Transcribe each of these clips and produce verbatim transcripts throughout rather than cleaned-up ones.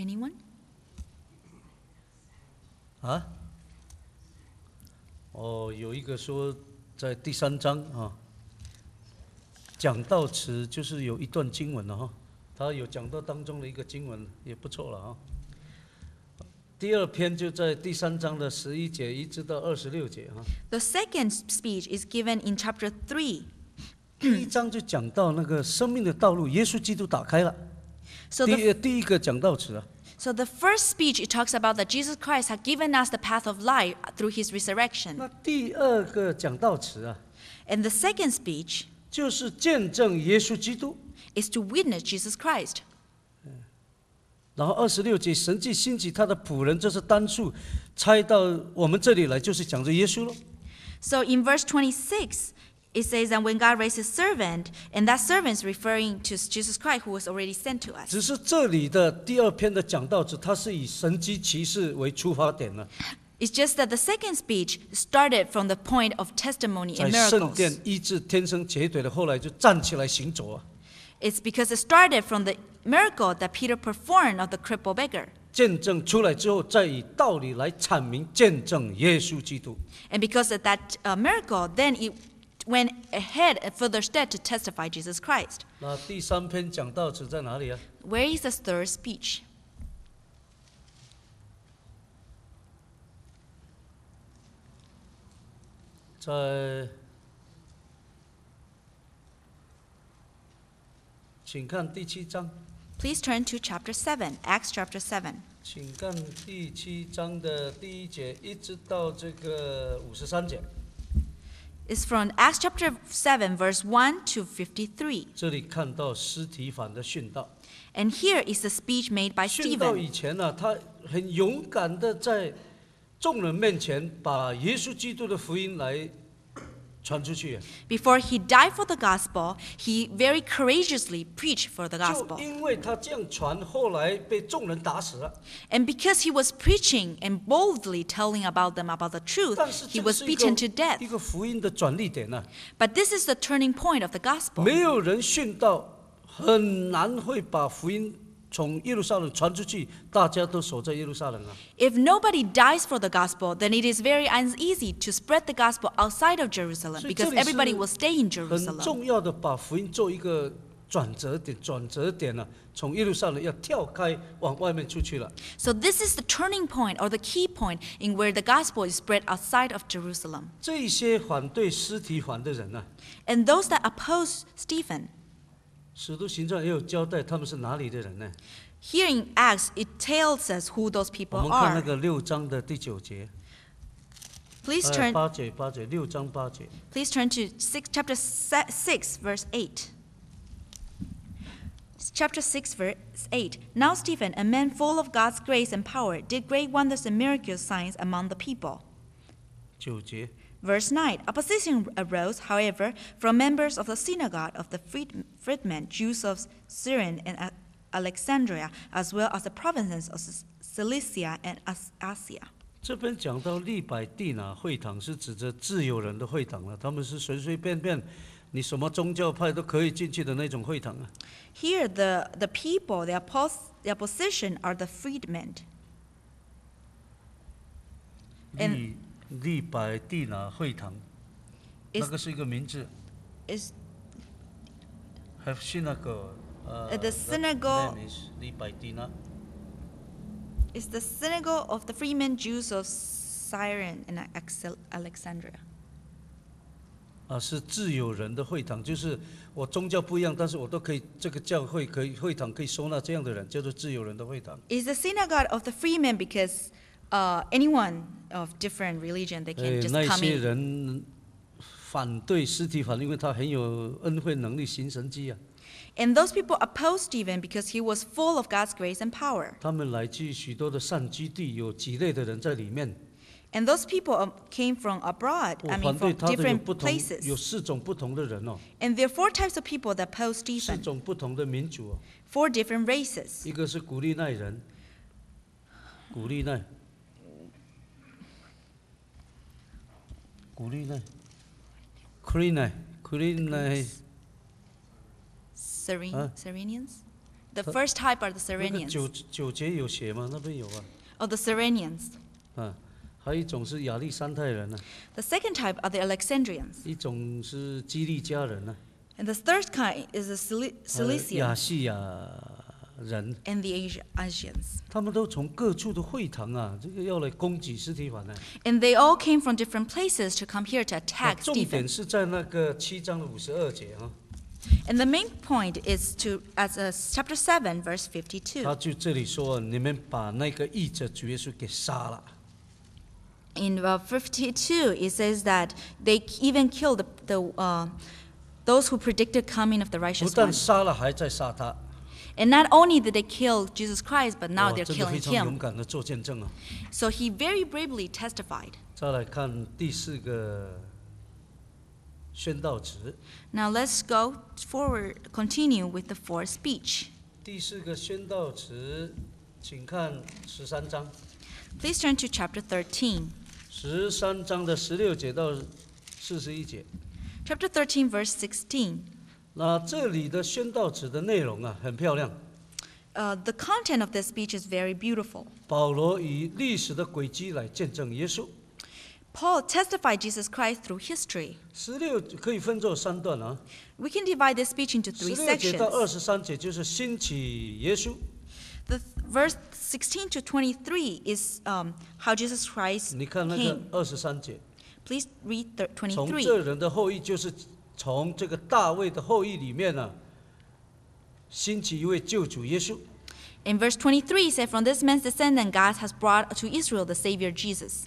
Anyone? 啊？哦，有一个说在第三章啊，讲到词就是有一段经文了哈，他有讲到当中的一个经文也不错了啊。第二篇就在第三章的十一节一直到二十六节哈。 The second speech is given in chapter three. 第一章就讲到那个生命的道路，耶稣基督打开了。 So 第 the, 一第一个讲到词啊， so the first speech, it talks about that Jesus Christ had given us the path of life through his resurrection. 那第二个讲到词啊， And the second speech 就是见证耶稣基督。 is to witness Jesus Christ. 然后二十六节，神迹兴起他的仆人，这是单数，猜到我们这里来，就是讲着耶稣咯。 So in verse twenty-six, it says that when God raised his servant, and that servant is referring to Jesus Christ who was already sent to us. 只是这里的第二篇的讲道词，它是以神迹奇事为出发点呢， It's just that the second speech started from the point of testimony 在 and 圣 miracles. 殿医治天生瘸腿的，后来就站起来行走啊， It's because it started from the miracle that Peter performed of the crippled beggar. 见证出来之后，再以道理来阐明见证耶稣基督。 And because of that uh, miracle, then it went ahead a further step to testify Jesus Christ. 那第三篇讲道词在哪里啊？ Where is the third speech? 在，请看第七章， Please turn to chapter seven, Acts chapter seven. 请看第七章的第一节一直到这个五十三节。 It's from Acts chapter seven, verse one to fifty-three. 这里看到司提反的殉道。 And here is the speech made by 殉道 Stephen. 以前呢、啊，他很勇敢的在众人面前把耶稣基督的福音来传出去。 Before he died for the gospel, he very courageously preached for the 就 gospel. 因为他这样传，后来被众人打死了。 And because he was preaching and boldly telling about them about the truth, 但是 he 这个 was 是一 beaten 个 to death. 一个福音的转捩点呢、 But this is the turning point of the gospel. 没有人殉道，很难会把福音从耶路撒冷传出去，大家都守在耶路撒冷啊。 If nobody dies for the gospel, then it is very uneasy to spread the gospel outside of Jerusalem 所以 because 这里 everybody will stay in 是很 Jerusalem. 重要的，把福音做一个转折点，转折点呢、啊，从耶路撒冷要跳开往外面出去了。 So this is the turning point or the key point in where the gospel is spread outside of Jerusalem. 这些反对司提反的人呢、啊， And those that oppose Stephen, 使徒行传也有交代他们是哪里的人呢？ here in Acts, it tells us who those 我 people 们看那 are. 个六章的第九节， Please 呃 turn, 八节八节，六章八节。 please turn to six, chapter se- six, verse eight. Chapter six, verse eight. Now Stephen, a man full of God's grace and power, did great wonders and miracle signs among the people. 九节， Verse nine. Opposition arose, however, from members of the synagogue of the freed, freedmen, Jews of Cyrene and A- Alexandria, as well as the provinces of Cilicia and As- Asia. 这边讲到利百地拿会堂是指着自由人的会堂了，他们是随随便便，你什么宗教派都可以进去的那种会堂啊。 Here, the, the people, the, oppos- the opposition are the freedmen. And 利利百地拿会堂， is, 那个是一个名字。 is Have synagogue. Uh, the that synagogue- name is 利百地拿。 is the synagogue of the freedmen Jews of Cyrene and Axel- Alexandria. 啊，是自由人的会堂，就是我宗教不一样，但是我都可以，这个教会可以，会堂可以收纳这样的人，叫做自由人的会堂。 Is the synagogue of the freemen because uh, anyone of different religion, they 哎 can，just 那 come 些 in. 人反对司提反，因为他很有恩惠能力行神迹啊。 And those people opposed Stephen because he was full of God's grace and power. 他们来自许多的善基地，有几类的人在里面。 And those people um, came from abroad, 我 I mean 反对 from 他的有 different 不同，有 places. 四种不同的人哦， And there are four types of people that oppose 四 Stephen, 种不同的民族哦。 four different races. 一个是古利奈人，古利奈，古利奈，库利奈，库利奈， Cyrene, Huh? Cyrenians? The first type are the 那个九 Cyrenians. 九节有写吗？那边有啊。 Oh, the Cyrenians. 啊，还有一种是亚历山泰人呢、 The second type are the Alexandrians. 一种是基利家人呢、 And the third kind is the Cili- 还有亚 Cilicians 细亚人， and the Asi- Asians. 他们都从各处的会堂啊，这个要来攻击司提反呢。 And they all came from different places to come here to 那 attack 重点 Stephen. 是在那个七章的五十二节啊， And the main point is to, as uh, chapter seven, verse 他 fifty-two. 就这里说，你们把那个译者主耶稣给杀了。 In uh, fifty-two, it says that they even killed the, the, uh, those who predicted coming of the 不 righteous 但 one. 杀了，还在杀他。 And not only did they kill Jesus Christ, but now 哇 they're 真的非 killing 常勇 him. 敢的做见证啊！ So he very bravely testified. 再来看第四个宣道词， Now let's go forward, continue with the fourth speech. 第四个宣道词，请看十三章， Please turn to chapter thirteen. 十三章的十六节到四十一节。 Chapter thirteen, verse sixteen. 那这里的宣道词的内容啊，很漂亮。 Uh, the content of this speech is very beautiful. 保罗以历史的轨迹来见证耶稣。 Paul testified Jesus Christ through history. 十六可以分作三段啊， We can divide this speech into 十 three 六节到二 sections. 十三节就是兴起耶稣。 The th- verse sixteen to twenty-three is um, how Jesus Christ 你看那个 came. 二十三节， Please read thir- 从 twenty-three. 这人的后裔，就是从这个大卫的后裔里面呢、啊，兴起一位救主耶稣。 In verse twenty-three, it said, From this man's descendant, God has brought to Israel the Savior Jesus.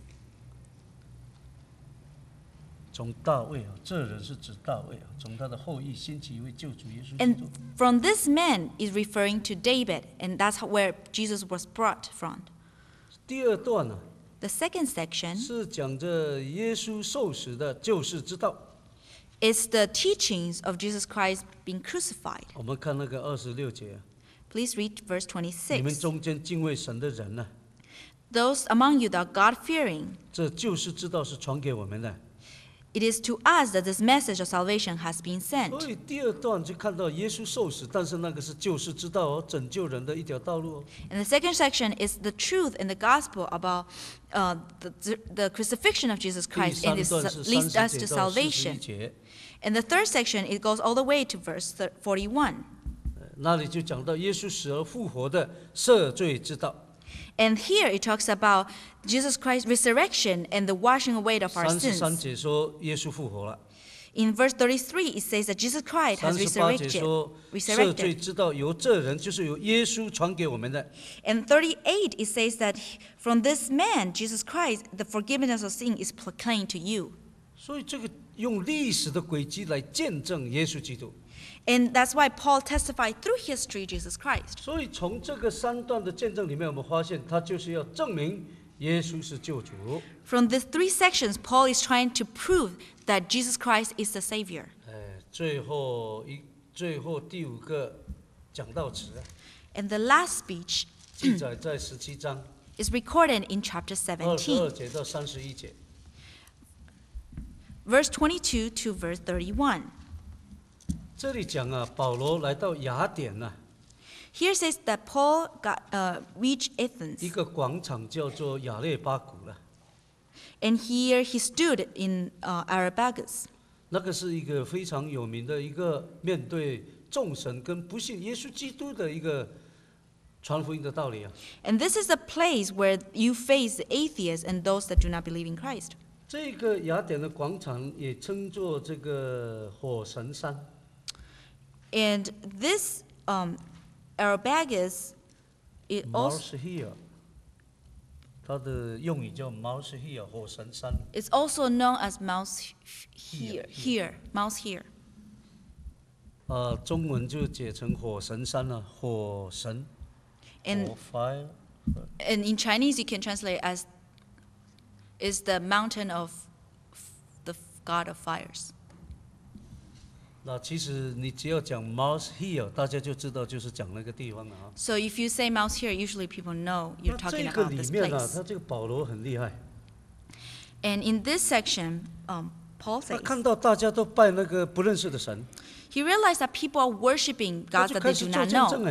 从大卫啊，这人是指大卫啊，从他的后裔兴起一位救主耶稣基 And 督。 from this man is referring to David, and that's how, where Jesus was brought from. 第二段呢、 The second section 是讲着耶稣受死的救世之道。 is the teachings of Jesus Christ being crucified. 我们看那个二十六节、啊， Please read verse 你们 twenty-six. 中间敬畏神的人呢、 Those among you that are God-fearing, 这救世之道是传给我们的。 it is to us that this message of salvation has been 所 sent. 以第二段就看到耶稣受死，但是那个是救世之道哦，拯救人的一条道路哦。 And the second section is the truth in the gospel about uh, the, the crucifixion of Jesus 第 Christ, 三 and it 段是 leads 三 us 十 to 节到四十一 salvation. 节， In the third section, it goes all the way to verse thir- forty-one. 那里就讲到耶稣死而复活的赦罪之道。 And here it talks about Jesus Christ's resurrection and the washing away of our 三十三 sins. 节说耶稣复活了， In verse thirty-three, it says that Jesus Christ 三 has 十八节 resurrected. 说赦罪 resurrected. 之道由这人，就是由耶稣传给我们的。 And thirty-eight, it says that from this man, Jesus Christ, the forgiveness of sin is proclaimed to you. 所以这个用历史的轨迹来见证耶稣基督。 And that's why Paul testified through history Jesus Christ. 所以从这个三段的见证里面，我们发现他就是要证明耶稣是救主。 From these three sections, Paul is trying to prove that Jesus Christ is the Savior. 哎，最后一最后第五个讲道词啊， And the last speech 记载在十七章 is recorded in chapter 二十二 seventeen, 节到三十一节。 verse twenty-two to verse thirty-one. 这里讲啊，保罗来到雅典呐、啊， Here says that Paul got, uh, reached 一 Athens, 个广场叫做亚列巴谷了。 and here he stood in uh, Areopagus. 那个是一个非常有名的一个面对众神跟不信耶稣基督的一个传福音的道理啊。 And this is a place where you face the atheists and those that do not believe in Christ. 这个雅典的广场也称作这个火神山。 And this um, Areopagus, it also Mars Hill， 它的用语叫 Mars Hill 火神山。 it's also known as Mouse here, here, Mouse here. 啊，中文就解成火神山了，火神。 And 火 fire。 and in Chinese, you can translate as is the mountain of the god of fires. 那其实你只要讲 Mars Hill， 大家就知道就是讲那个地方了啊。 So if you say Mouse here, usually people know you're 那 talking 这个 about 里 this 面啊， place. 他这个保罗很厉害， And in this section, um, Paul 他 says 看到大家都拜那个不认识的神， he realized that people are worshiping 他 gods 就 that 开 they 始 do 做 not 见证 know. 哎。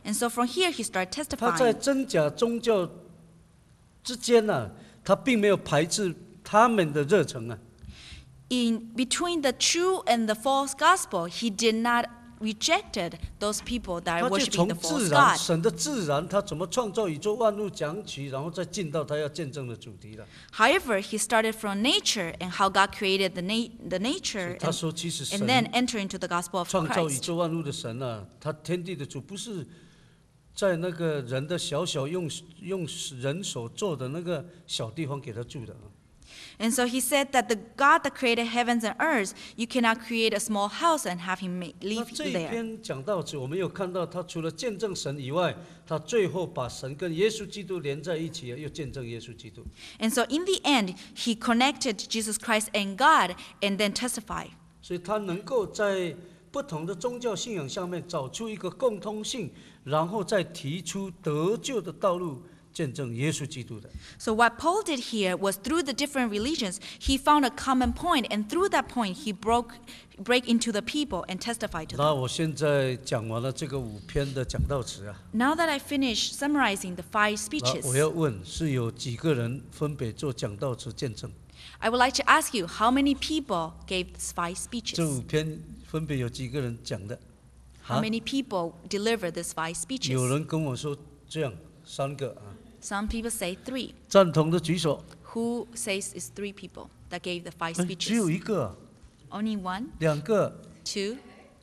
And so from here he started 他在 testifying. 真假宗教之间呢、啊，他并没有排斥他们的热忱啊。 In between the true and the false gospel, he did not rejected those people that 他 are 就 worshiping 从 the 自 false 然 god. 神的自然，他怎么创造宇宙万物讲起，然后再进到他要见证的主题了。 However, he started from nature and how God created the, na- the nature 他 and, 说，其实 and 神 then enter into the gospel of 创造宇 Christ. 宙万物的神啊，他天地的主不是在那个人的小小用用人手做的那个小地方给他住的啊。 And so he said that the God that created heavens and earth, you cannot create a small house and have him make, 那 live 这一 there. 篇讲到此，我们有看到他除了见证神以外，他最后把神跟耶稣基督连在一起，又见证耶稣基督。 And so in the end, he connected Jesus Christ and God and then testified. 所以他能够在不同的宗教信仰下面找出一个共通性，然后再提出得救的道路，见证耶稣基督的。 So what Paul did here was through the different religions, he found a common point, and through that point, he broke break into the people and testified to 那 them. 我现在讲完了这个五篇的讲道词啊， Now that I finished summarizing the five 那 speeches, 我要问是有几个人分别做讲道词见证？ I would like to ask you, how many people gave these five 这五 speeches? 篇分别有几个人讲的？ How many people delivered these five 有 speeches? 人跟我说这样三个啊， Some people say three. 赞同的举手。 Who says it's three people that gave the five 哎只有 speeches? 一个啊， Only one, 两个， two.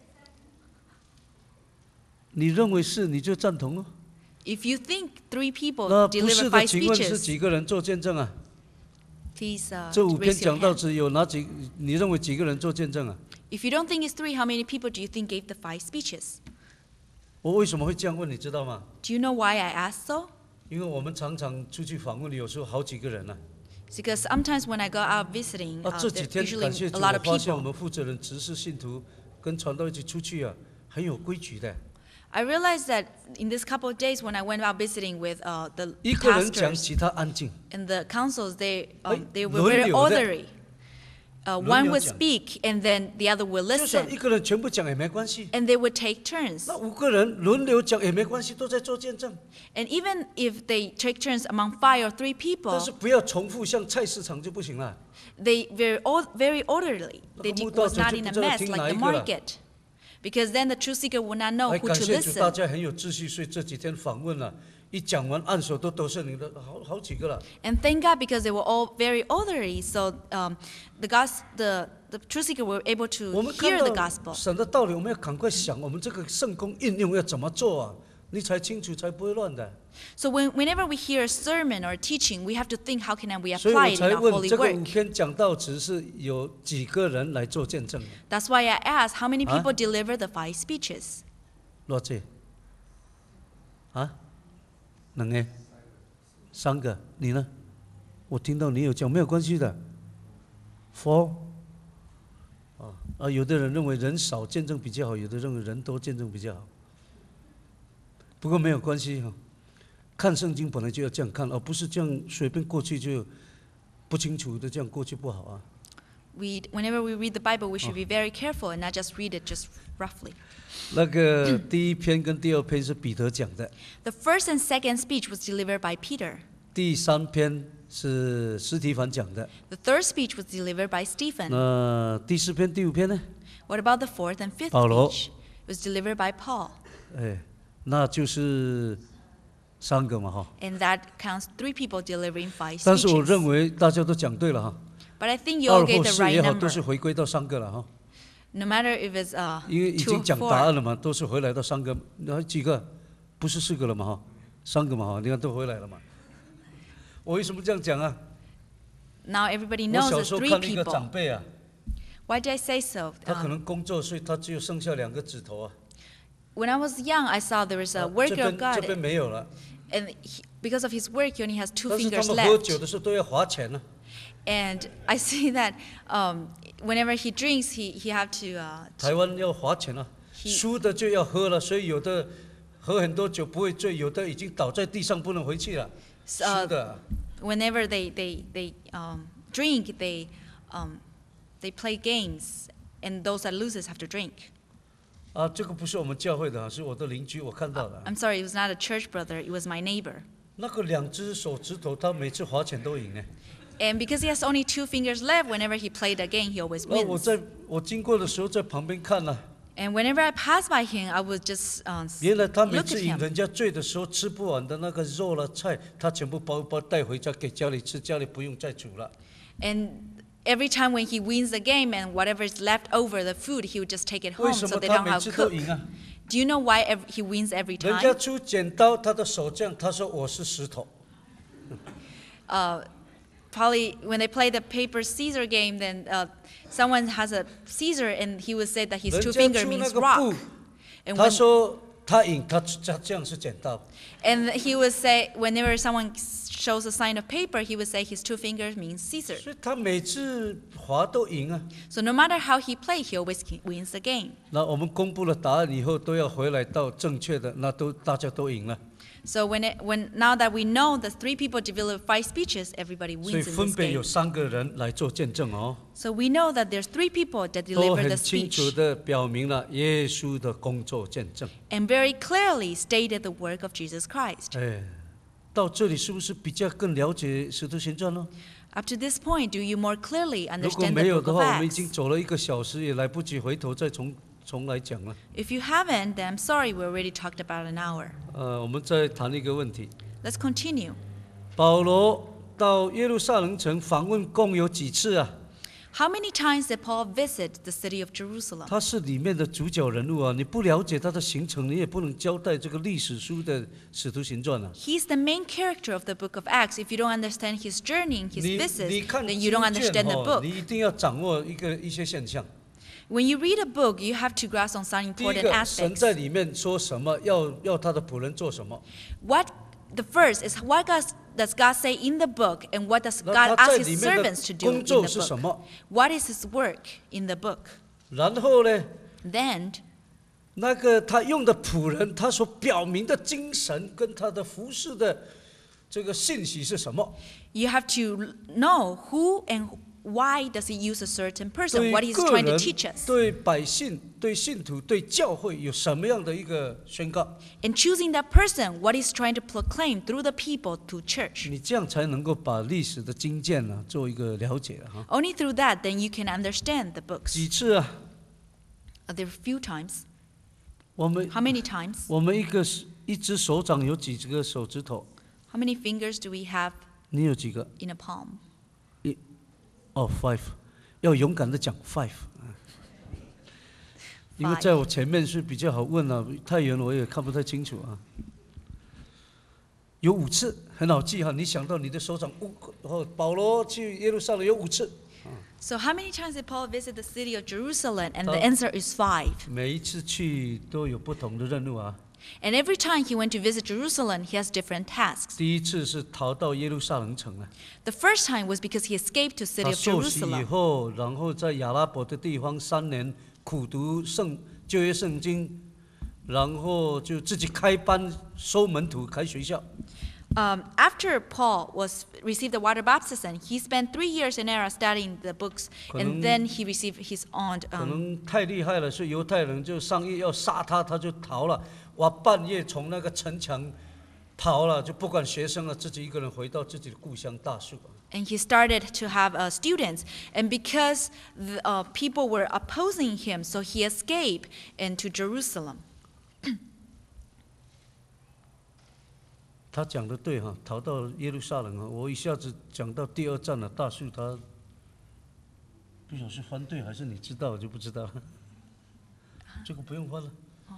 你认为是你就赞同了。 If you think three people 那不是 delivered 的， five 请问是 speeches, 几个人做见证啊？ please uh, 这五篇 raise your 讲道 hand. 词有哪几？你认为几个人做见证啊？ If you don't think it's three, how many people do you think gave the five speeches? 我为什么会这样问？你知道吗？ Do you know why I asked so? 因为我们常常出去访问，有时候好几个人呢、 It's because sometimes when I go out visiting, 啊。 uh, 这几 there's 天 usually 感谢 a 主， lot 我 of 发现我 people. 们负责人、执事、信徒跟传道一起出去啊，很有规矩的。 I realized that in this couple of days when I went out visiting with uh, the 一个人讲， pastors 其他安静。 and the councils, they, 哎， um, they were 轮 very 流的。 orderly. Uh, 轮 one 流 would 讲。 speak and then the other would 就算一 listen, 个人全部讲也没关系， and they would take turns. 那五个人轮流讲也没关系，都在做见证。 And even if they take turns among five or three 但 people, 是不要重复，像菜市场就不行了。 they very or, very orderly. 那 They 个牧 did, 道 was 者 not 就 in 不 a 知道 mess 听 like 哪 the 一个了。 market, because then the truth seeker would not know 哎， who 感 to 谢主，大 listen. 家很有秩序，所以这几天访问了，一讲完按手都都是你的，好好几个了。 And thank God because they were all very orderly, so um, the, gos- the, the truth seeker were able 我 to 们看 hear the 到 gospel. 神的道理，我们要赶快想，我们这个圣功应用要怎么做啊？你才清楚，才不会乱的。 So when, whenever we hear a sermon or a teaching, we have to think how can we 所以 apply 我 it 才 in our 问 holy 这个五 work. 篇讲道词是有几个人来做见证的？ That's why I asked how many 啊？ people deliver the five speeches. 多少？啊？两个？三个？你呢？我听到你有讲，没有关系的。Four。啊啊，有的人认为人少见证比较好，有的认为人多见证比较好。不过没有关系哈，看圣经本来就要这样看，而不是这样随便过去就不清楚的这样过去不好啊。 We, whenever we read the Bible, we should be very careful and not just read it just roughly. 那个第一篇跟第二篇是彼得讲的， The first and second speech was delivered by Peter. 第三篇是司提反讲的， The third speech was delivered by Stephen. 那第四篇、第五篇呢？ What about the fourth and fifth 保罗。 speech? It was delivered by Paul. 哎，那就是三个嘛哈。 And that counts three people delivering five 但是我 speeches. 认为大家都讲对了哈， But I think you 二 all gave 或 the 四 right 也好， number. 都是回归到三个了哈。 No matter if it's uh, 因为已 two 经 or 讲答 four. 案了嘛，都是回来到三个，那几个？不是四个了嘛哈，三个嘛哈，你看都回来了嘛。我为什么这样讲啊？ Now everybody 我 knows 小 it's 时候 three 看一个 people. 长辈啊， Why did I say so? 他可 Um, 能工作，所以他只有剩下两个指头啊。 when I was young, I saw there was a 啊这 worker 边 of 这 God, 边没有了， and he, because of his work, he only has two 但是他 fingers 们喝酒 left. 的时候都要花钱呢、 And I see that um, whenever he drinks, he, he have to, uh, 台湾要花钱啊， He- 输的就要喝了，所以有的喝很多酒不会醉，有的已经倒在地上不能回去了，输 uh, 的。 whenever they, they, they um, drink, they, um, they play games, and those that loses have to drink. 啊，这个不是我们教会的，是我的邻居，我看到的。 I'm sorry, it was not a church brother, it was my neighbor. 那个两只手指头，他每次划拳都赢哎。 And because he has only two fingers left, whenever he played a game, he always 那我 wins. 在我经过的时候，在旁边看呢、啊。 And whenever I pass by him, I would just um, 原来他每 look at 次引 him. 人家醉的时候，吃不完的那个肉了菜，他全部包一包带回家给家里吃，家里不用再煮了。 And every time when he wins the game and whatever is left over, the food, he would just take it 为 home 什 so 么 they 他 don't 每 have 次 to 都 cook. 赢啊？ Do you know why ev- he wins every 人家 time? 出剪刀，他的手这样，他说我是石头。 Uh, probably when they play the paper Caesar game, then uh, someone has a Caesar and he would say that his 人 two 家 finger 出那 means 个 rock. 布， And 他 when, 说他赢，他他这样是剪刀。 and he would say, whenever someone shows a sign of paper, he would say his two fingers means Caesar. 所以他每次划都赢啊。 So no matter how he plays, he always ki- wins the game. 那我们公布了答案以后，都要回来到正确的，那都大家都赢了。 So when it, when now that we know the three people develop five speeches, everybody 所以 wins in 分 this 别有 game. 三个人来做见证哦， So we know that there's three people that 都 deliver the 很清 speech 楚的表明了耶稣的工作见证。 and very clearly stated the work of Jesus Christ. 哎，到这里是不是比较更了解《使徒行传》呢？ Up to this point, do you more clearly 如果 understand 没 the 有 book 的 of 话，我们已经 Acts? 走了一个小时，也来不及回头再重重来讲了。 If you haven't, then I'm sorry, we already talked about an hour. 呃，我们再谈一个问题： Let's continue. 保罗到耶路撒冷城访问共有几次啊？ How many times did Paul visit the city of Jerusalem? 他是里面的主角人物啊！你不了解他的行程，你也不能交代这个历史书的《使徒行传》啊。 He's the main character of the book of Acts. If you don't understand his journey and his 你 visits, 你看 then 经 you don't 卷 understand the 哦， book. 你一定要掌握一个一些现象。 When you read a book, you have to grasp on some 第一 important 个，神 aspects. 在里面说什么，要要他的仆人做什么。 What the first is what God, does God say in the book, and what does 那 God 他 ask 在 His 里面的 servants to do 工 in 作 the 是什 book? 么？ What is His work in the book? 然后呢， Then 那个他用的仆人，他所表明的精神跟他的服饰的这个信息是什么？ you have to know who and why does He use a certain person, 对 what He's 个 trying to 人 teach us. 对百姓、对信徒、对教会有什么样的一个宣告？ In choosing that person, what He's trying to proclaim through the people to church. 你这样才能够把历史的经鉴呢、做一个了解哈。 Only through that, then you can understand the books. 几次啊？ Uh, There are a few times. 我们 How many times? 我们一个一只手掌有几个手指头？ How many fingers do we have 你有几个？ in a palm? 哦、f i v e 要勇敢的讲 five，因为 Five. 在我前面是比较好问啊，太远我也看不太清楚啊。有五次，很好记哈，你想到你的手掌，哦，保罗去耶路撒冷有五次， So how many times did Paul visit the city of Jerusalem? And the Uh, answer is five. 每一次去都有不同的任务啊。 And every time he went to visit Jerusalem, he has different tasks. 第一次是逃到耶路撒冷城啊， The first time was because he escaped to city 他 of 受洗以 Jerusalem. 后，然后在亚拉伯的地方三年苦读圣旧约圣经，然后就自己开班收门徒开学校。 Um, after Paul was received the water baptism, he spent three years in Era studying the books, 可能- and then he received his own. 可 Um, 能太厉害了，所以犹太人就上夜要杀他，他就逃了。哇，半夜从那个城墙跑了，就不管学生了，自己一个人回到自己的故乡大树。 and he started to have uh, students, and because the, uh, people were opposing him, so he escaped into Jerusalem. 他讲的对哈，逃到耶路撒冷啊，我一下子讲到第二站了，大树他不晓得是翻对还是你知道，我就不知道了。这个不用翻了。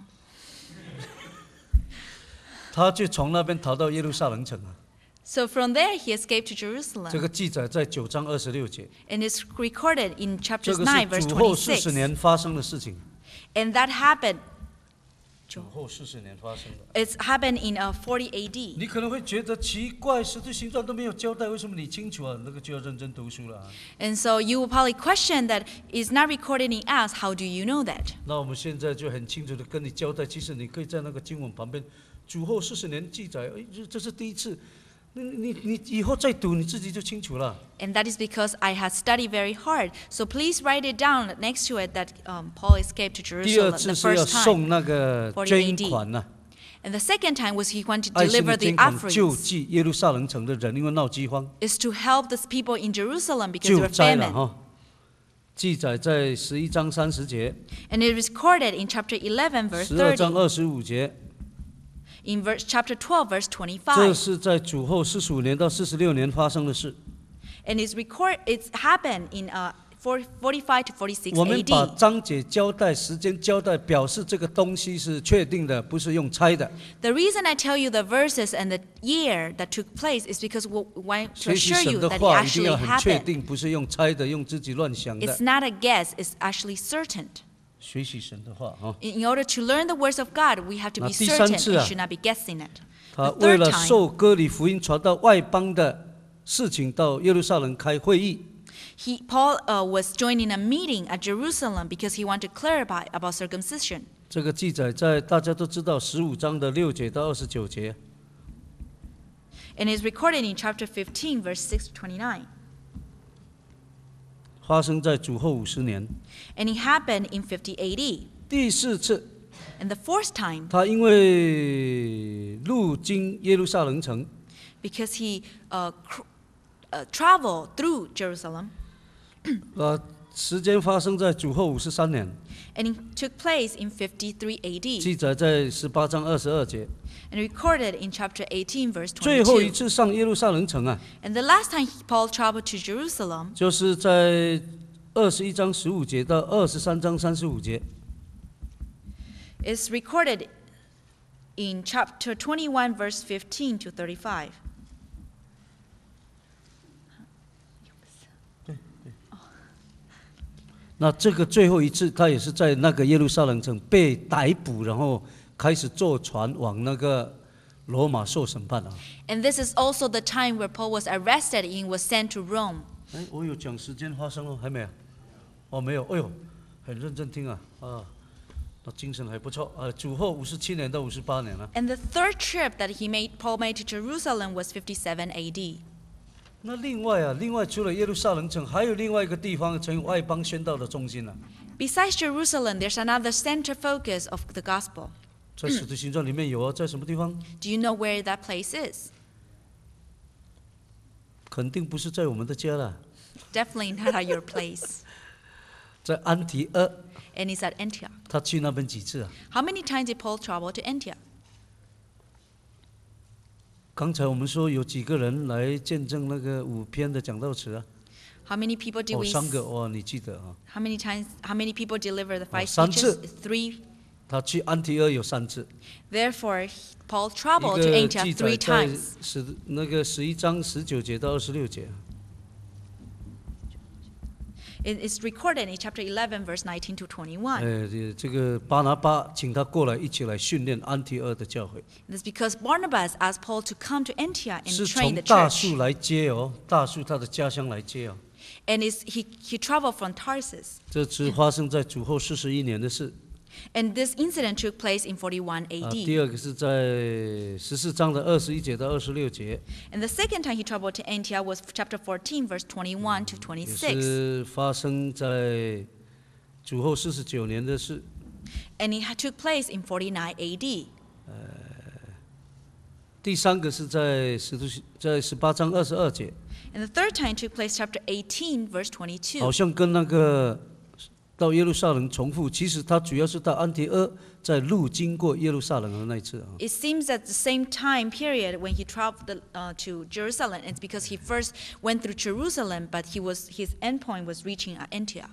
他就从那边逃到耶路撒冷城啊， So from there, he escaped to 这 Jerusalem, 个记载在九章二十六节， and it's recorded in 这 chapter 个 nine, 是 verse 主后四十 twenty-six. 年发生的事情。 And that happened. 主后四十年发生的。 It's happened in uh, forty A D. 你可能会觉得奇怪，使徒行传都没有交代，为什么你清楚啊？那个就要认真读书了啊。 And so you will probably question that it's not recorded in Acts. How do you know that? 那我们现在就很清楚的跟你交代，其实你可以在那个经文旁边，主后四十年记载，哎，这这是第一次， 你你你以后再读你自己就清楚了。 And that is because I had studied very hard. So please write it down next to it that um, Paul escaped to 第二 Jerusalem 次 the 是要 first time. 送那个 forty 捐 A D 款呐、 And the second time was he wanted to 爱心 deliver 的 the 捐款救 offerings. 济耶路撒冷城的人，因为闹饥荒， Is to help these people in Jerusalem because they 救 were 灾了 famine. 哈。记载在十一章三十节， And it is recorded in chapter eleven, verse 十二章 thirty, 二十五节， in verse, chapter twelve, verse 这 twenty-five. 是在主后四十五年到四十六年发生的事。 And it's, record, it's happened in uh, forty-five to forty-six 我们 A 把 D. 章节交代、时间交代，表示这个东西是确定的，不是用猜的。 The reason I tell you the verses and the year that took place is because we want to 学习 assure 神 you 的 that it 话一定 actually 要很确 happened. 定，不是用猜的，用自己乱想的 It's。not a guess, it's actually certain. 学习神的话啊， In in order to learn the words of God, we have to 那 be 第三 certain 次啊， and should not be guessing it. 他 The 为 third 了 time, 受割礼福音传到外邦的事情，到耶路撒冷开会议。 he, Paul uh, was joining a meeting at Jerusalem because he wanted to clarify about circumcision. 这个记载在大家都知道十五章的六节到二十九节。 And it's recorded in chapter fifteen, verse six to twenty-nine. 发生在主后五十年。 And it happened in fifty A D. 第四次， And the fourth time, 他因为路经耶路撒冷城， because he uh, cr- uh, traveled through Jerusalem, 呃，时间发生在主后五十三年， and it took place in fifty-three A D. 记载在十八章二十二节。 And recorded in chapter eighteen, verse 最后一 twenty-two. 次上耶路撒冷城啊， And the last time Paul traveled to Jerusalem 就是在二十一章十五节到二十三章三十五节。 is recorded in chapter twenty-one, verse fifteen to thirty-five. 那这个最后一次，他也是在那个耶路撒冷城被逮捕，然后开始坐船往那个罗马受审判啊。 And this is also the time where Paul was arrested and was sent to Rome. 哎，我有讲时间发生了，还没有？哦，没有。哎呦，很认真听啊，啊，那精神还不错啊。主后五十七年到五十八年了。 And the third trip that he made, Paul made to Jerusalem was fifty-seven A D. 那另外啊，另外除了耶路撒冷城，还有另外一个地方成为外邦宣道的中心了、啊。 Besides Jerusalem, there's another center focus of the gospel. 在使徒行传里面有啊，在什么地方？ Do you know where that place is? 肯定不是在我们的家了， Definitely not at your place. 在安提阿。 And it's at Antioch. 他去那边几次啊？ How many times did Paul travel to Antioch? 刚才我们说有几个人来见证那个五篇的讲道词啊？ How many people did 哦， we 三个哇，你记得啊？ How many times how many people deliver the five 三 speeches? 次。 Three. 他去安提阿有三次， Therefore, Paul 一 traveled to 个 Antioch 记 three 载在 times. 十那个十一章十九节到二十六节。 It is recorded in chapter eleven, verse nineteen to twenty-one. 呃，这这个巴拿巴请他过来一起来训练安提阿的教会， It's because Barnabas asked Paul to come to Antioch and 是 train 从 the 大 church. 树来接哦，大树他的家乡来接哦。 And is, he, he traveled from Tarsus. 这次发生在主后四十一年的事 And this incident took place in forty-one 啊。 A 第 D. 二个是在十四章的二十一节到二十六节， And the second time he traveled to Antioch was chapter fourteen, verse twenty-one to 也 twenty-six. 是发生在主后四十九年的事。 And it had- took place in forty-nine A D. 第三个是在使徒行在十八章二十二节， And the third time took place chapter eighteen, verse twenty-two. 好像跟那个到耶路撒冷重复，其实他主要是到安提阿，在路经过耶路撒冷的那一次啊。 It seems at the same time period when he traveled uh, to Jerusalem, it's because he first went through Jerusalem, but he was his endpoint was reaching at Antioch.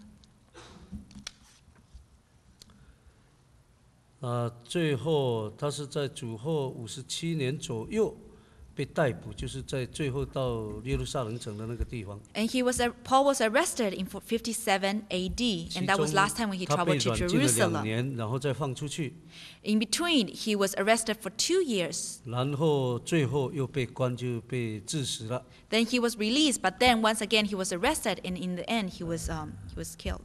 啊，最后他是在主后五十七年左右被逮捕，就是在最后到耶路撒冷城的那个地方。 And he was Paul was arrested in fifty-seven A D, 其 and that 中 was last time when he 他被 traveled to 软禁了两 Jerusalem. 年，然后再放出去， In between, he was arrested for two years. 然后最后又被关，就被致死了。 Then he was released, but then once again he was arrested, and in the end he was um, he was killed.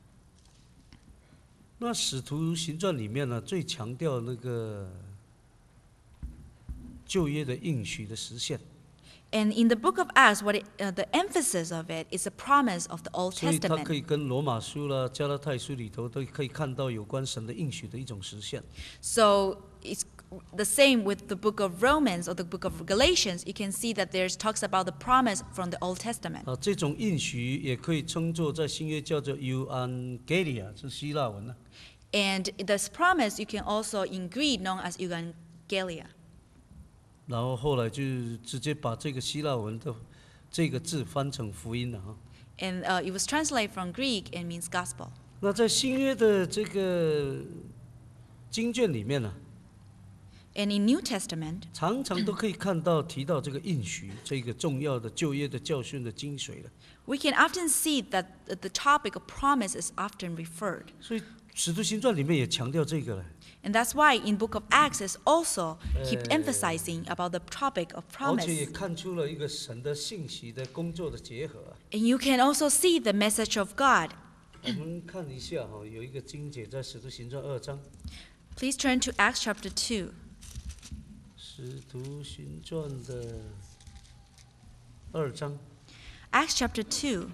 那使徒行传里面呢，最强调那个旧约的应许的实现。 And in the book of Acts, what it, uh, the emphasis of it is the promise of the Old 所以它 Testament. 可以跟罗马书啦、加拉太书里头都可以看到有关神的应许的一种实现。 So it's the same with the book of Romans or the book of Galatians. You can see that there's talks about the promise from the Old Testament. 啊，这种应许也可以称作在新约叫做 euangelia， 是希腊文啊。 And this promise you can also in Greek known as euangelia. 然后后来就直接把这个希腊文的这个字翻成福音了哈。 And uh, it was translated from Greek and means gospel. 那在新约的这个经卷里面呢、啊， And in New Testament, 常常都可以看到提到这个应许这个重要的旧约的教训的精髓了。 we can often see that the topic of promise is often referred. 所以使徒行传里面也强调这个了。 And that's why in book of Acts is also keep emphasizing about the topic of 而且 promise. 也看出了一个神的信息的工作的结合、啊。 And you can also see the message of God. 我们看一下哈、有一个经节在使徒行传二章。 Please turn to Acts chapter two. 使徒行传的二章。 Acts chapter two.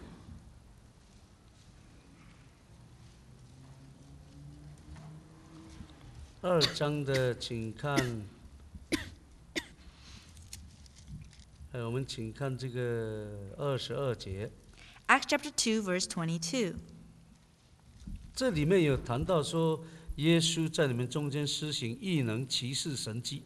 二章的，请看，呃，我们请看这个二十二节。 Acts chapter two, verse twenty-two. 这里面有谈到说，耶稣在你们中间施行异能、奇事、神迹。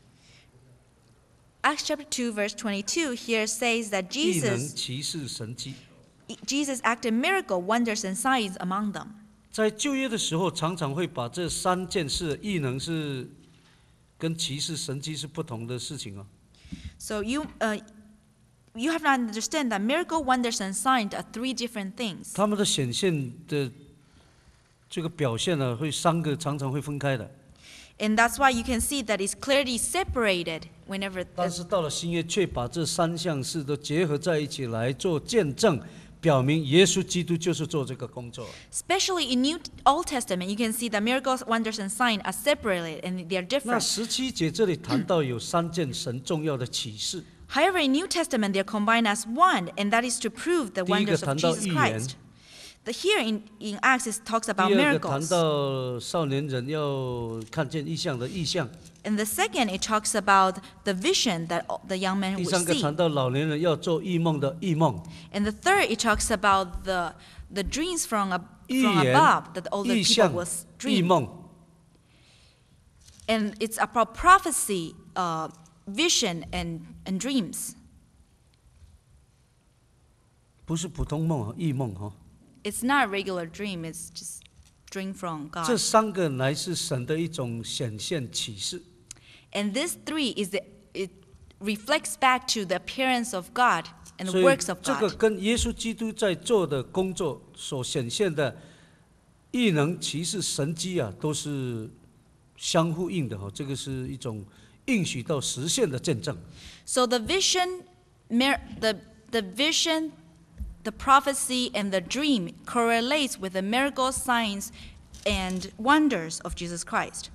Acts chapter two, verse twenty-two here says that 异能、 Jesus, 奇事、神迹。 Jesus acted miracle, wonders, and signs among them. 在旧约的时候，常常会把这三件事，异能是跟奇事、神迹是不同的事情哦。 So you, uh, you have to understand that miracle, wonders, and signs are three different things. 他们的显现的这个表现呢，会三个常常会分开的。 And that's why you can see that it's clearly separated whenever. 但是到了新约，却把这三项事都结合在一起来做见证，表明耶稣基督就是做这个工作。 Especially in New Old Testament, you can see that miracles, wonders, and signs are separated and they are 那 different. 十七节这里谈到有三件神重要的启示， However, in New Testament, they're combined as one, and that is to prove the 第一个 wonders 谈 of 到 Jesus 预言， Christ. The, here in, in Acts, it talks 第 about 二个谈 miracles. 到少年人要看见异象的异象， And the second, it talks about the vision that the young man 第 would 三个 see. 谈到老年人要做异梦的异梦。 And the third, it talks about the, the dreams from, ab- 预 from 言 above that all the 异 people 象 will 异 dream. 梦， And it's about prophecy, uh, vision, and, and dreams. 不是普通梦，异梦哈。 It's not a regular dream, it's just dream from 这 God. 三个乃是神的一种显现启示。 And this three is the, it reflects back to the appearance of God and 所 the 以 works of 这个 God. 跟耶稣基督在做的工作所显现的异能、奇事、神迹啊，都是相呼应的哈。这个是一种应许到实现的见证。 So the vision, mir- the, the vision, the prophecy, and the dream correlates with the miracles, signs, and wonders of Jesus Christ.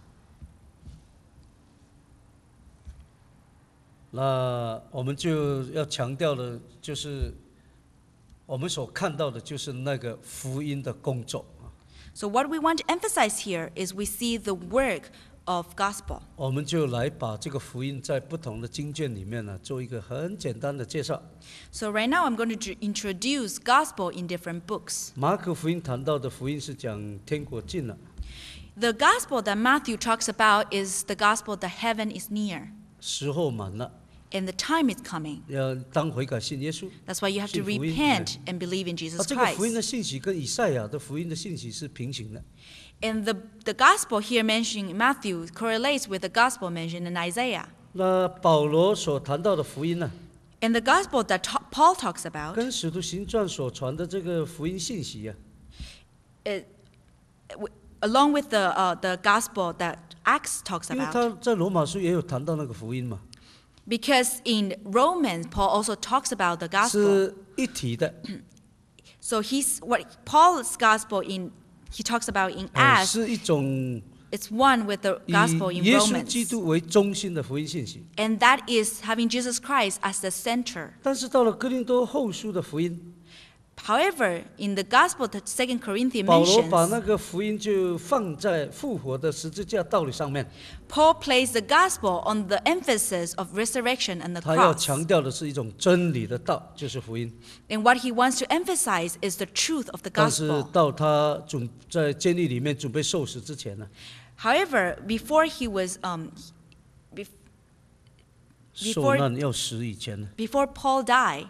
那我们就要强调的，就是我们所看到的，就是那个福音的工作。 So what we want to emphasize here is we see the work of gospel. 我们就来把这个福音在不同的经卷里面呢，做一个很简单的介绍。 So right now I'm going to tr- introduce gospel in different books. 马可福音谈到的福音是讲天国近了， The gospel that Matthew talks about is the gospel that heaven is near 时候满了， and the time is coming. 要当悔改信耶稣。 That's why you have to 信福音， repent and believe in 啊， Jesus 这个福音 Christ. 的信息跟以赛亚的福音的信息是平行的。 And the, the gospel here mentioned in Matthew correlates with the gospel mentioned in Isaiah. 那保罗所谈到的福音呢， And the gospel that ta- Paul talks about, 跟使徒行传所传的这个福音信息啊， it, w- along with the, uh, the gospel that Acts talks 因为 about, 他在罗马书也有谈到那个福音嘛， because in Romans, Paul also talks about the gospel. 是一体的， So he's what Paul's gospel in he talks about in 呃 Acts 是一种 It's one with the 以 gospel in 耶稣基 Romans. 督为中心的福音信息。 And that is having Jesus Christ as the center. 但是到了哥林多后书的福音， However, in the gospel that Second Corinthians 保罗把那 mentions, 个福音就放在复活的十字架道理上面， Paul placed the gospel on the emphasis of resurrection and the 他要 cross. 强调的是一种真理的道，就是福音。 And what he wants to emphasize is the truth of the 但是 gospel. 到他准在监狱里面准备受死之前呢， However, before he was, um, bef- 受 before 难要死以前呢， before Paul died,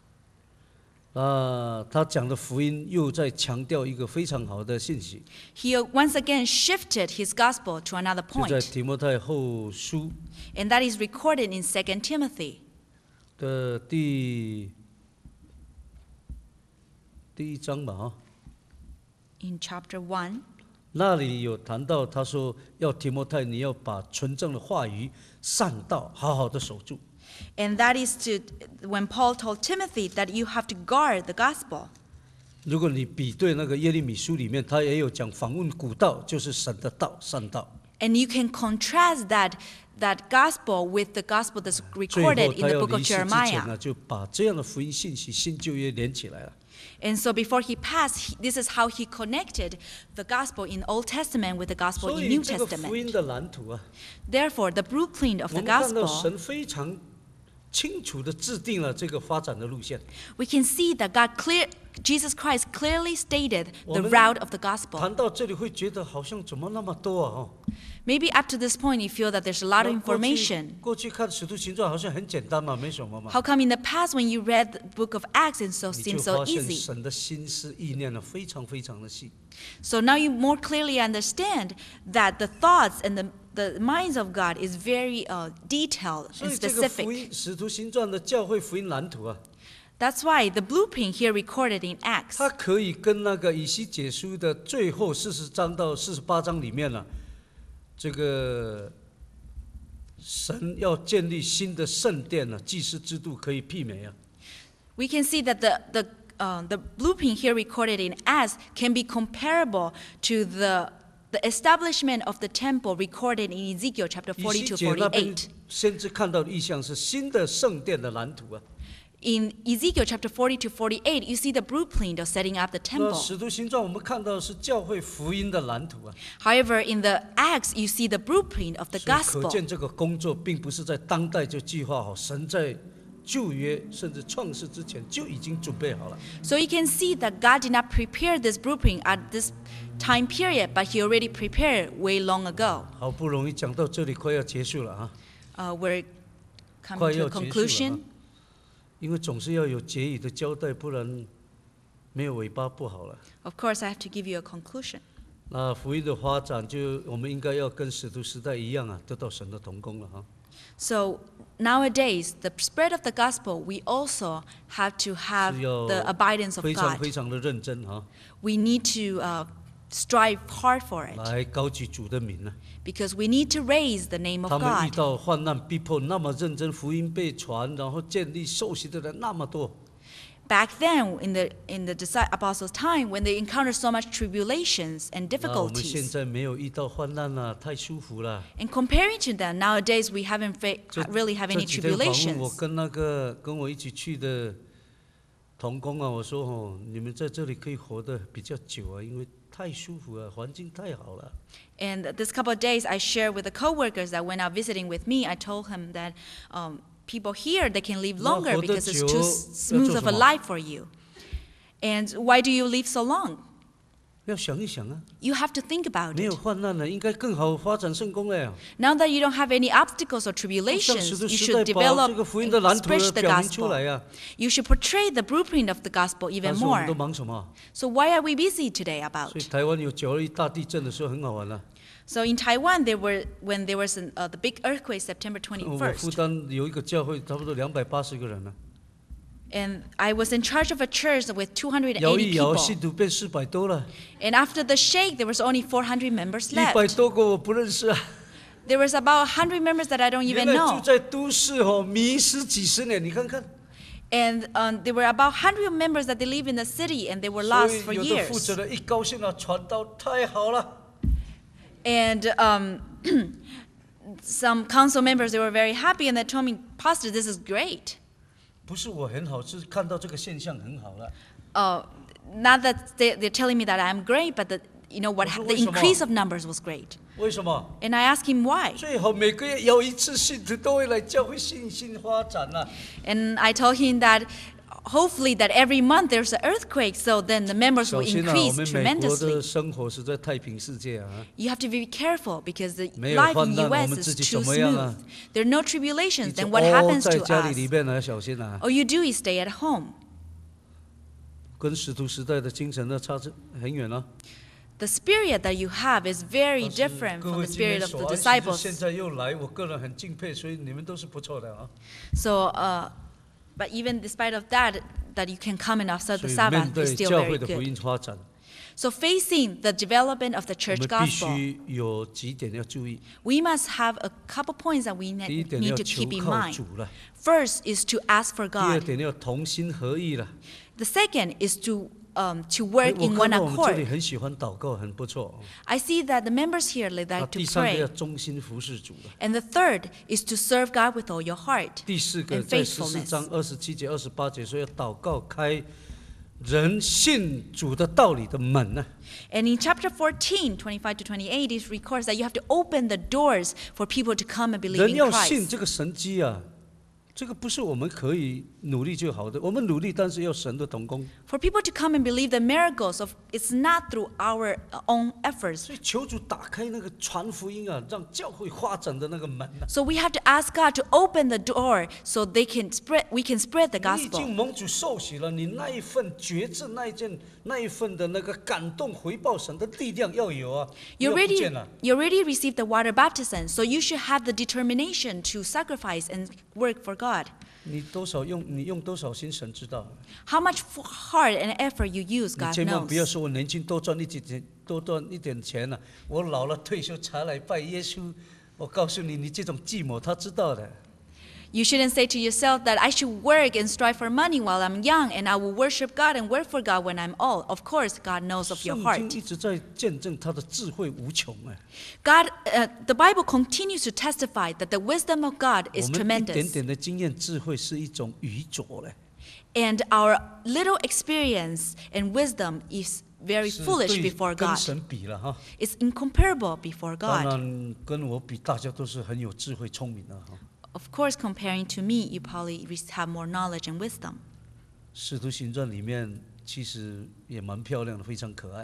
啊，他讲的福音又在强调一个非常好的信息， he once again shifted his gospel to another 就在 point, 提摩太后书 and that is recorded in Second Timothy 的第第一章吧，哈， in chapter one. 那里有谈到，他说要提摩太，你要把纯正的话语、善道好好的守住。 And that is to when Paul told Timothy that you have to guard the gospel. 如果你比对那个耶利米书里面，他也有讲访问古道，就是神的道、善道。 And you can contrast that that gospel with the gospel that's 最后 recorded in 他 the 要 book of 离世之前 Jeremiah. 呢，就把这样的福音信息、新旧约连起来了。 And so before he passed, he, this is how he connected the gospel in Old Testament with the gospel 所 in 以 New 这个福 Testament. 音的蓝图啊， Therefore, the blueprint of 我 the 们看到 gospel, 神非常清楚的制定了这个发展的路线。 we can see that God clear, Jesus Christ clearly stated 我 the 们 route of the gospel. 谈到这里会觉得好像怎么那么多啊？哦， Maybe up to this point you feel that there's a lot of 那过去 information. 过去看使徒行传好像很简单嘛，没什么嘛。 How come in the past when you read the book of Acts it so 你 seems 就 so 发现 easy? 神的心思意念呢，非常非常的细。 So now you more clearly understand that the thoughts and the, the minds of God is very uh, detailed 所 and 以这个福 specific. 音使徒行传的教会福音蓝图啊， That's why the blueprint here recorded in Acts, 它可以跟那个以西结书的最后四十章到四十八章里面呢、这个神要建立新的圣殿呢、祭司制度可以媲美啊。 we can see that the, the, uh, the blueprint here recorded in Acts can be comparable to the, the establishment of the temple recorded in Ezekiel chapter 以 forty 西 to 结那边 forty-eight. 先知看到的意象是新的圣殿的蓝图啊。 In Ezekiel chapter forty to forty-eight, you see the blueprint of setting up the 那 temple. 使徒行传我们看到的是教会福音的蓝图啊。 However, in the Acts, you see the blueprint of the 所以可 gospel. 见这个工作并不是在当代就计划好，神在旧约甚至创世之前就已经准备好了。 So you can see that God did not prepare this blueprint at this time period, but He already prepared way long ago. 好不容易讲到这里，快要结束了啊！ Uh, we're 快 coming to 要 a 结束了啊 conclusion. 因为总是要有结语的交代，不然没有尾巴不好了。 Of course, I have to give you a conclusion. 那福音的发展就，我们应该要跟使徒时代一样啊，得到神的同工了哈。 So nowadays, the spread of the gospel, we also have to have 是要 the abidance of 非常 God. 非常的认真哈， We need to uh, strive hard for it 来高举主的名呢。 because we need to raise the name of 他们遇 God. 到患难逼迫，那么认真，福音被传，然后建立受洗的人那么多。 Back then, in the in the disci- apostles' time, when they encountered so much tribulations and 那我们现 difficulties, 在没有遇到患难了，太舒服了。 and comparing to them, nowadays we haven't fa- 这 really have 这 any 几天访问我 tribulations. 跟那个跟我一起去的同工啊，我说哦，你们在这里可以活得比较久啊，因为太舒服了，环境太好了。 And this couple of days, I shared with the coworkers that went out visiting with me. I told him that um, people here they can live 那 longer 活得 because it's 久 too 要 s- smooth 做 of 什 a 么？ life for you. And why do you live so long? 要想一想啊， You have to think about 没有 it. 患难了，应该更好发展圣功嘞。 Now that you don't have any obstacles or 向使 tribulations, 徒 you 时代 should 把 develop 这个福音 and 的蓝图 spread the 表明出 gospel. 来呀。 You should portray the blueprint of the gospel 但 even 是我们都 more. 忙什么？ So why are we busy today 所 about? 以台湾有九二一大地震的时候很好玩了。 So in Taiwan, there were when there was an, uh, the big earthquake September 我负 twenty-first, 担有一个教会，差不多两百八十个人了。 and I was in charge of a church with two hundred 摇 eighty 一摇， people. 信徒变四百多了。 And after the shake, there was only four hundred members 一百 left. 多个我不认识啊。 There was about one hundred members that I don't 原 even 来住 know. 在都市哦，迷失几十年，你看看。 And um, there were about one hundred members that they live in the city and they were 所 lost for 以有的负责 years. 人一高兴啊，传道太好了。 And um, some council members, they were very happy and they told me, Pastor, this is great. 不是我很好，是看到这个现象很好了。 Uh, not that they, they're telling me that I'm great, but that, you know, what 我说， the 为什么？ increase of numbers was great. 为什么？ And I asked him why. 最好每个月有一次信徒都会来教会信心发展啊。 And I told him that hopefully that every month there's an earthquake, so then the members 小 will 心啊，我 increase 们美国的 tremendously. 生活是在太平世界啊。 You have to be careful because the 没有 life 患 in 难， U 我 S 们 is 自己 too 怎么样啊？ smooth. There are no 你 tribulations. 就 Then what 哦 happens 在 to 家里 us? 里面呢，要小心啊。 All you do is stay at home. 跟使徒时代的精神呢差是很远啊。 The spirit that you have is very 但是 different 各 from 位 the 今天 spirit of 所 the 安息日 disciples. 现在又来，我个人很敬佩，所以你们都是不错的啊。 So, uh, but even despite of that, that you can come and observe 所 the 以 Sabbath 面 is 对 still 教 very 会的福 good. 音发展， So facing the development of the 我 church 们必 gospel, 须有几点要注意。 we must have a couple points that we 第一 ne- 点 need 要 to 求 keep in 靠 mind. 主了， First is to ask for 第二 God. 点要同心合意了。 The second is to um, to 哎 work 我 in 看 one 到我们这里 accord. 很喜欢祷告，很不错。 I see that the members here they 那 like to 第三个要 pray. 忠心服侍主了。 And the third is to serve God with all your heart. 第四个 and 在十四 faithfulness. 章二十七节、二十八节说要祷告开人信主的道理的门呢。 And in chapter fourteen, twenty-five to twenty-eight, it records that you have to open the doors for people to come and believe 人 in 要信 Christ. 这个神迹啊，这个不是我们可以努力就好的，我们努力，但是要神的同工。 For people to come and believe the miracles of it's not through our own efforts. 所以求主打开那个传福音啊，让教会发展的那个门啊。 So we have to ask God to open the door so they can spread we can spread the 你已经 gospel. 蒙主受洗了，你那一份觉知，那一件那一份的那个感动回报神的力量要有啊，不 You 要不 already 见了。 you already received the water baptism, so you should have the determination to sacrifice and work for God. 你多少用，你用多少心，神知道。 How much f- heart and effort you use, 你 God 千万不要 knows. 说我年轻多赚一点钱，多赚一点钱了、我老了退休才来拜耶稣。我告诉你，你这种寂寞，他知道的。 You shouldn't say to yourself that I should work and strive for money while I'm young and I will worship God and work for God when I'm old. Of course, God knows of your 圣 heart. 经一直在见证他的智慧无穷哎。 God, uh, the Bible continues to testify that the wisdom of God 我 is 们一点 tremendous. 点的经验智慧是一种愚拙嘞， And our little experience and wisdom is very 是 foolish 对 before 跟 God. 神比了哈。 It's incomparable before 当 God. 然跟我比，大家都是很有智慧聪明的哈。 Of course, comparing to me, you probably re- have more knowledge and wisdom. 使徒行传里面其实也蛮漂亮的，非常可爱。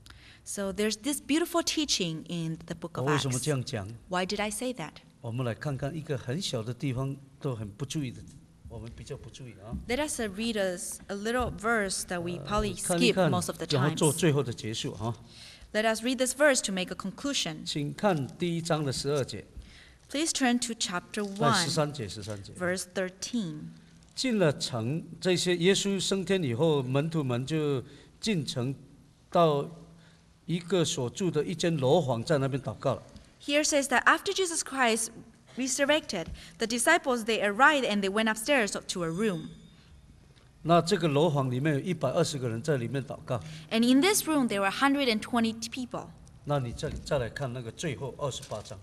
So there's this beautiful teaching in the book 我 of 为什么 Acts. 这样讲？ Why did I say that? 我们来看看一个很小的地方都很不注意的，我们比较不注意啊。 Let us uh, read us a little verse that we probably 看一 skip 看 most of the， 然后 times. 做最后的结束哈。 Let us read this verse to make a conclusion. 请看第一章的十二节， Please turn to chapter 哎，十 one, 三节，十三节。 verse thirteen. 进了城，这些耶稣升天以后，门徒们就进城，到一个所住的一间楼房，在那边祷告了。 Here says that after Jesus Christ resurrected, the disciples, they arrived and they went upstairs to a room. 那这个楼房里面有一百二十个人在里面祷告。 And in this room, there were one hundred twenty people. 那你再再来看那个最后二十八章。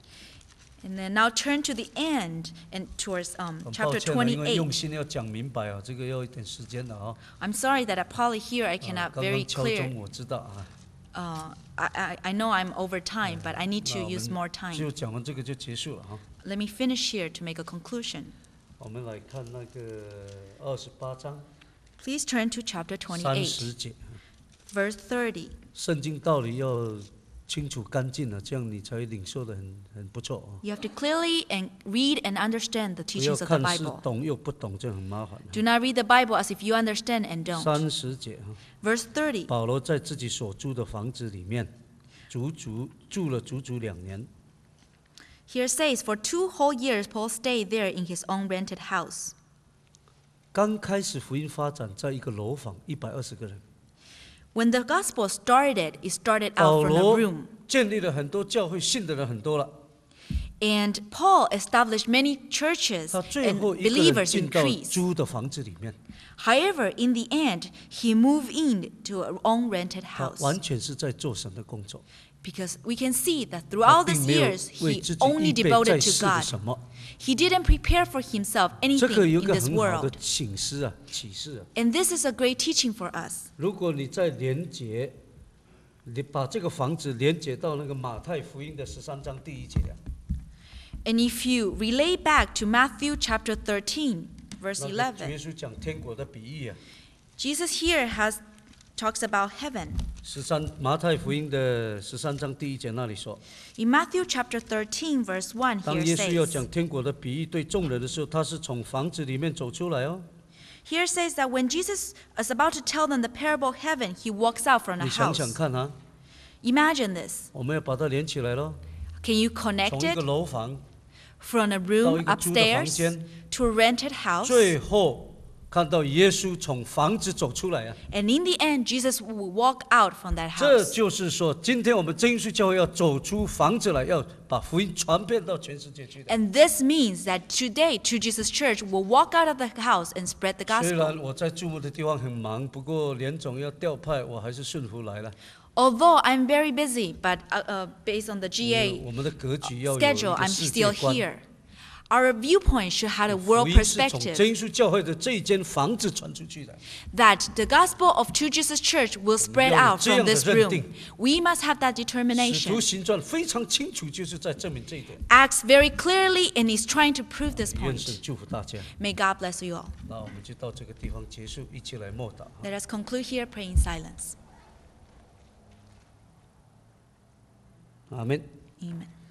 And then now turn to the end and towards um, 很抱 chapter 歉了，因为用 twenty-eight. 心要讲明白啊，这个要一点时间的啊。 I'm sorry that at Poly here I 啊 cannot 刚 very 刚敲 clear. 钟，我知道啊。 Uh, I, I, I know I'm over time, but I need 那 to 我 use 们 more time. 就讲完这个就结束了哈。 Let me finish here to make a conclusion. 我们来看那个二十八章 Please turn to chapter 三 twenty-eight, 十节， verse thirty. 圣经道理要清楚干净了，这样你才领受的很很不错哦。 You have to clearly and read and understand the 不要 teachings of the 看似 Bible. 懂又不懂，这样很麻烦。 Do not read the Bible as if you understand and don't. 三十节哈， Verse thirty. 保罗在自己所租的房子里面，足足住了足足两年。 Here says, for two whole years Paul stayed there in his own rented house. 刚开始福音发展，在一个楼房，一百二十个人。 When the gospel started, it started 保 out from a 罗 room. 建立了很多教会，信的人很多了。 And Paul established many churches 他最 and 后一个人 believers 进到 increased. 租的房子里面， However, in the end, he moved in to an own rented 他 house 完全是在做神的工作。 Because we can see that 他 throughout 并 these 没有 years, 为 he 自己 only 预备 devoted 在 to 世的 God. 什么。 He didn't prepare for himself 这个 anything 有 in 个 this 很好的 world. 启示啊，启示啊。 And this is a great teaching for us. 如果你在连结，你把这个房子连接到那个马太福音的十三章第一节啊， And if you relate back to Matthew chapter thirteen, verse 那个主 eleven, 耶稣讲天国的比喻啊， Jesus here has talks about heaven. 十三马太福音的十三章第一节那里说， In Matthew chapter thirteen, verse one, 当 here 耶稣要 says, 讲天国的比喻对众人的时候，他是从房子里面走出来哦。 here says that when Jesus is about to tell them the parable of heaven, he walks out from a 你想 house. 想看啊， Imagine this. 我们要把它连起来咯， Can you connect 从一个 it 楼房 from a 到 room 一个租的房 upstairs 间， to a rented house? 最后看到耶稣从房子走出来啊。 And in the end, Jesus will walk out from that 这 house. 就是说，今天我们真耶稣教会要走出房子来，要把福音传遍到全世界去的。 And this means that today, True Jesus Church will walk out of the house and spread the 虽 gospel. 然我在注目的地方很忙，不过连总要调派，我还是顺服来了。 Although I'm very busy, but uh, uh, based on the 因为 G 我们的格局要 A 有一 schedule, 个 I'm 世界 still 观。 here. Our viewpoint should have a 福 world 音是从 perspective 真耶稣教会的这一间房子传出去的。 that the gospel of True Jesus Church will spread 我们要有 out 这样 from 的 this 认定。 room. We must have that 使 determination. 徒行传非常清楚，就是在证明这一点。 Acts very clearly and is trying to prove this 愿神 point. 祝福大家。 May God bless you all. 那我们就到这个地方结束，一起来默祷。 Let us conclude here, pray in silence. 阿门。 Amen.